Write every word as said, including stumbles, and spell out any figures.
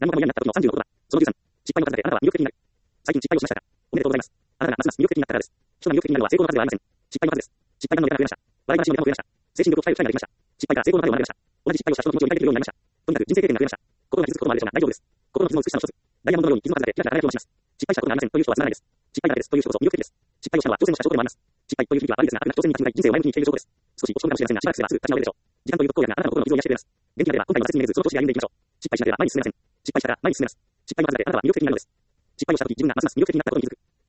何もかも嫌になった時のさんじゅうのことだ。そのじゅうさん、失敗の数だけあなたは魅力的になる。最近失敗をしましたか？おめでとうございます。あなたがますます魅力的になったからです。人が魅力的になるのは成功の数ではありません。失敗の数です。失敗がのネタが増えました。笑い話のネタも増えました。精神力を鍛える機会ができました。失敗が成功の数を学びました。同じ失敗をした人の気持ちを理解できるようになりました。とにかく人生経験が増えました。心が傷つくこともあるでしょうが大丈夫です。心の傷の美しさの一つ。ダイヤモンドのように傷の数だけキラキラ輝きを増します。失敗したことがありませんという人はつまらないです。失敗だけですという人こそ魅力的です。失敗をしたのは挑戦をした証拠でもあります。失敗という響きは悪いですが、あくまで挑戦に立ち向かい人生を前向きに生きている証拠です。少し落ち込むかもしれませんが、しばらくすればすぐ立ち直れるでしょう。時間という特効薬があなたの心の傷を癒してくれます。元気が出れば今回の挫折にめげずその調子で歩んでいきましょう。失敗しなければ前に進めません。失敗したら前に進めます。失敗の数だけあなたは魅力的になるのです。失敗をしたとき自分がますます魅力的になったことに気づく。